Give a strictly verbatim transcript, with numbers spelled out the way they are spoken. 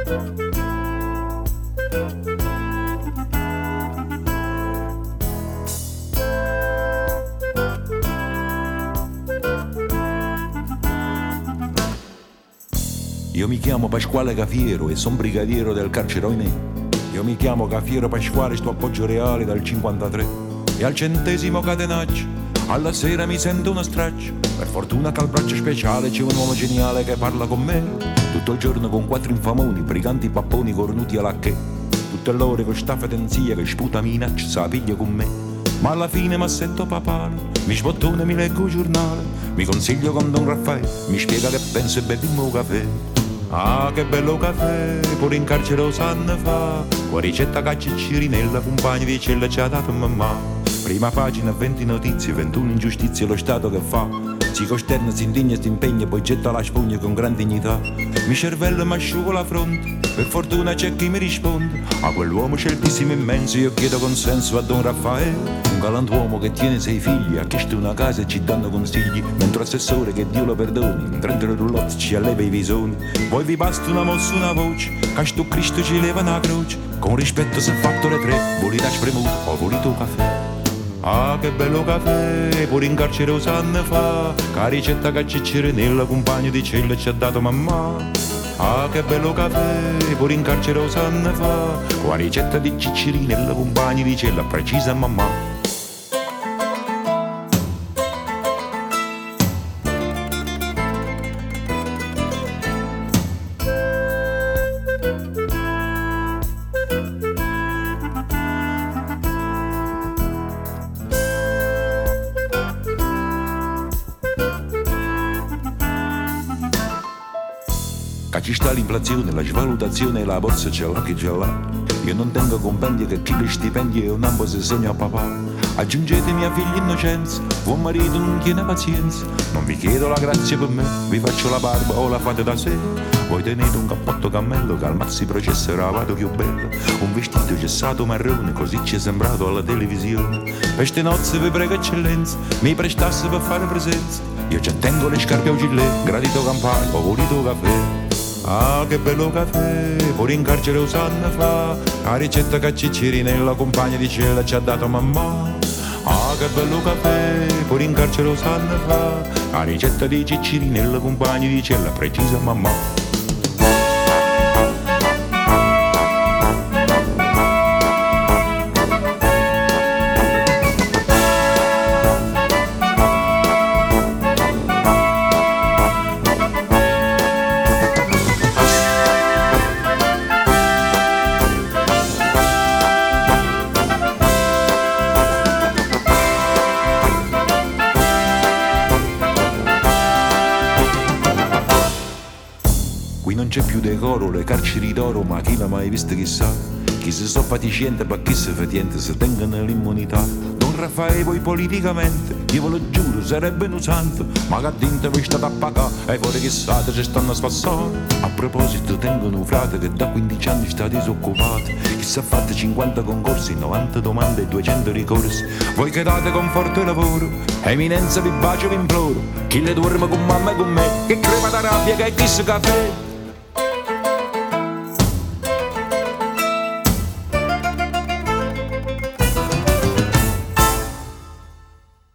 Io mi chiamo Pasquale Cafiero e son brigadiero del carcere Oinè. Io mi chiamo Cafiero Pasquale, sto appoggio reale dal cinquantatré. E al centesimo catenaccio, alla sera mi sento uno straccio. Per fortuna che al braccio speciale c'è un uomo geniale che parla con me. Tutto il giorno con quattro infamoni, briganti papponi cornuti alla che. Tutte l'ore con sta fedenzia che sputa minaccia, sa piglia con me. Ma alla fine m'assetto papale, mi sbottone, mi leggo il giornale. Mi consiglio con Don Raffaele, mi spiega che penso e bevimmo un caffè. Ah, che bello caffè, pure in carcere lo sanno fa. Qua ricetta caccia Cirinella, compagni di cella ci ha dato mamma. Prima pagina, venti notizie, ventuno ingiustizie, lo Stato che fa. Si costerna, si indigna, si impegna, poi getta la spugna con gran dignità. Mi cervello mi asciugo la fronte, per fortuna c'è chi mi risponde. A quell'uomo sceltissimo immenso io chiedo consenso a Don Raffaele. Un galantuomo che tiene sei figli, ha chiesto una casa e ci danno consigli. Mentre assessore, che Dio lo perdoni, in trenta roulotte ci alleva i visoni. Poi vi basta una mossa, una voce, che sto Cristo ci leva una croce. Con rispetto si è fatto le tre, volete spremuto o volete un caffè. Ah, che bello caffè, pure in carcere lo sanno fa. Che ricetta che Cirinella, compagno di cella ci ha dato mamma. Ah, che bello caffè, pure in carcere lo sanno fa. Qua ricetta di Cirinella, compagni di cella, precisa mamma. Ci sta l'inflazione, la svalutazione e la borsa ce l'ha che ce l'ha. Io non tengo compendi che chi li stipendi e un ambo se segna a papà. Aggiungetemi a figli innocenza, buon marito non tiene pazienza. Non vi chiedo la grazia per me, vi faccio la barba o la fate da sé. Voi tenete un cappotto cammello che al mazzi processo era vado più bello. Un vestito gessato marrone, così ci è sembrato alla televisione. Per ste nozze vi prego eccellenza, mi prestasse per fare presenza. Io già tengo le scarpe a gilet, gradito campano, ho voluto caffè. Ah, che bello caffè, pure in carcere lo sanno fa. La ricetta che Cirinella, compagna di cella, ci ha dato mamma. Ah, che bello caffè, pure in carcere lo sanno fa. La ricetta di Cirinella, compagni di cella, precisa mamma. Qui non c'è più decoro, le carceri d'oro, ma chi l'ha mai visto chissà. Chi si sto fatiscente, ma chi si fatiente, se tengono l'immunità. Don Raffaele poi politicamente, io ve lo giuro, sarebbe un santo. Ma che dinte vi state a pagare, e fuori chissà ci stanno a spassare. A proposito tengono un frate che da quindici anni sta disoccupato. Chi si è fatto cinquanta concorsi, novanta domande e duecento ricorsi. Voi che date conforto e lavoro, eminenza vi bacio vi imploro. Chi le dorme con mamma e con me, che crema da rabbia che è chissà caffè.